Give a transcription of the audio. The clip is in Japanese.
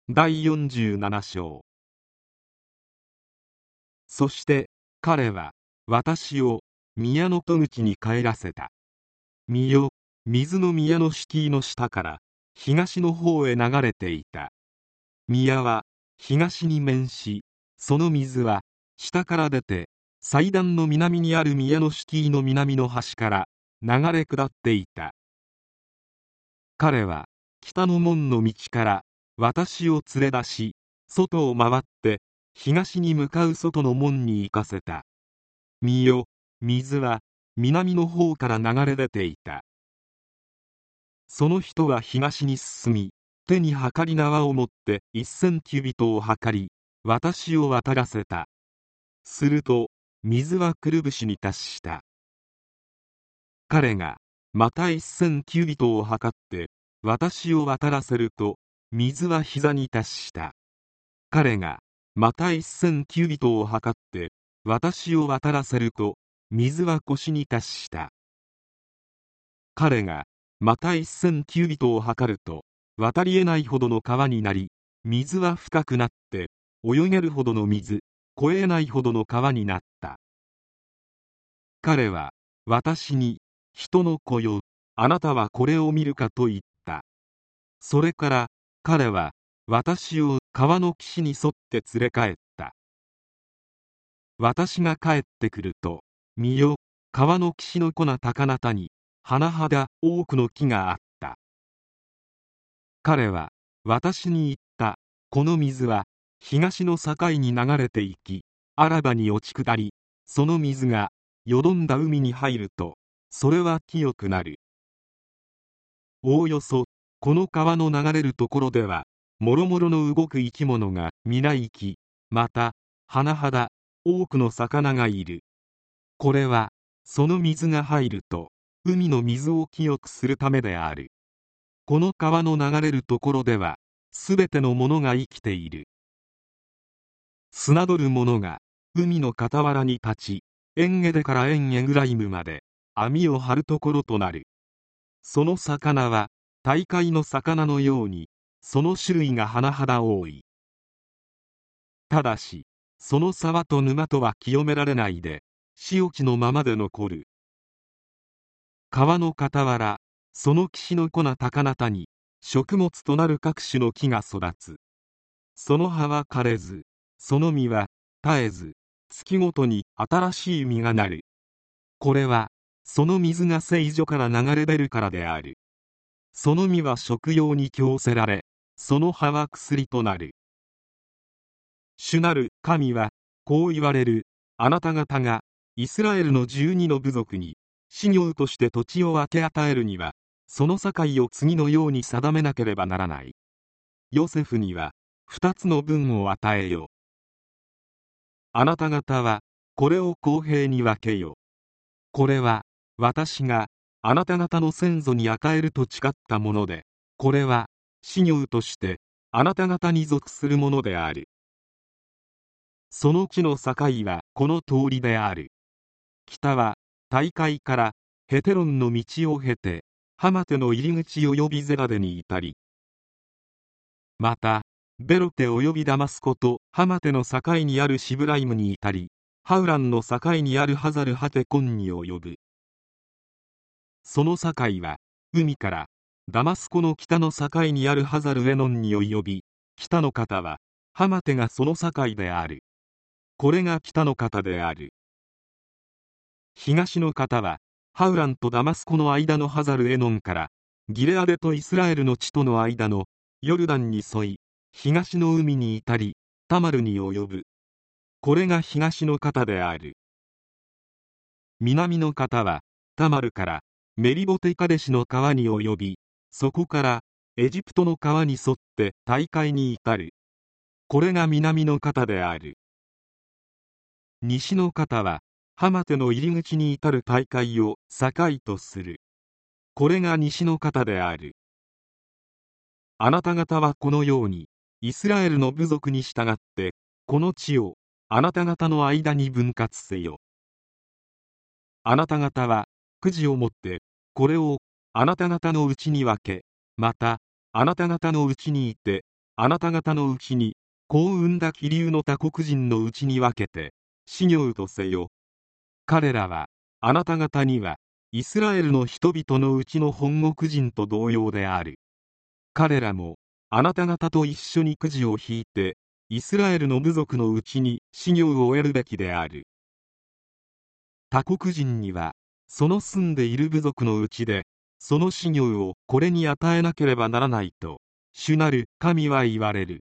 第47章。そして彼は私を宮の戸口に帰らせた。見よ、水の宮の敷居の下から東の方へ流れていた。宮は東に面し、その水は下から出て祭壇の南にある宮の敷居の南の端から流れ下っていた。彼は北の門の道から私を連れ出し、外を回って東に向かう外の門に行かせた。見よ、水は南の方から流れ出ていた。その人は東に進み、手に測り縄を持って1000キュビトを測り、私を渡らせた。すると水はくるぶしに達した。彼がまた1000キュビトを測って私を渡らせると、水は膝に達した。彼がまた1000キュビトを測って私を渡らせると、水は腰に達した。彼がまた1000キュビトを測ると、渡り得ないほどの川になり、水は深くなって泳げるほどの水、越えないほどの川になった。彼は私に、人の子よ、あなたはこれを見るかと言った。それから彼は私を川の岸に沿って連れ帰った。私が帰ってくると、見よ、川の岸の粉高菜に甚だ多くの木があった。彼は私に言った。この水は東の境に流れて行き、アラバに落ち下り、その水がよどんだ海に入ると、それは清くなる。おおよそこの川の流れるところでは、もろもろの動く生き物が皆生き、また甚だ多くの魚がいる。これはその水が入ると海の水を清くするためである。この川の流れるところでは、すべてのものが生きている。砂取る者が海の傍らに立ち、エンゲデからエンエグライムまで網を張るところとなる。その魚は大海の魚のように、その種類が甚だ多い。ただしその沢と沼とは清められないで、塩地のままで残る。川の傍ら、その岸の粉高菜に食物となる各種の木が育つ。その葉は枯れず、その実は絶えず、月ごとに新しい実がなる。これはその水が聖所から流れ出るからである。その実は食用に供せられ、その葉は薬となる。主なる神はこう言われる。あなた方がイスラエルの12の部族に私業として土地を分け与えるには、その境を次のように定めなければならない。ヨセフには2つの分を与えよ。あなた方はこれを公平に分けよ。これは私があなた方の先祖に与えると誓ったもので、これは私業としてあなた方に属するものである。その地の境はこの通りである。北は大海からヘテロンの道を経てハマテの入り口及びゼラデに至り、またベロテ及びダマスコとハマテの境にあるシブライムに至り、ハウランの境にあるハザルハテコンに及ぶ。その境は海からダマスコの北の境にあるハザルエノンに及び、北の方はハマテがその境である。これが北の方である。東の方はハウランとダマスコの間のハザルエノンからギレアデとイスラエルの地との間のヨルダンに沿い、東の海に至りタマルに及ぶ。これが東の方である。南の方はタマルからメリボテカデシの川に及び、そこからエジプトの川に沿って大海に至る。これが南の方である。西の方はハマテの入り口に至る大海を境とする。これが西の方である。あなた方はこのようにイスラエルの部族に従ってこの地をあなた方の間に分割せよ。あなた方はくじを持ってこれをあなた方のうちに分け、またあなた方のうちにいてあなた方のうちに子を産んだ気流の他国人のうちに分けて死業とせよ。彼らはあなた方にはイスラエルの人々のうちの本国人と同様である。彼らもあなた方と一緒にくじを引いてイスラエルの部族のうちに死業を得るべきである。他国人にはその住んでいる部族のうちでその死業をこれに与えなければならないと主なる神は言われる。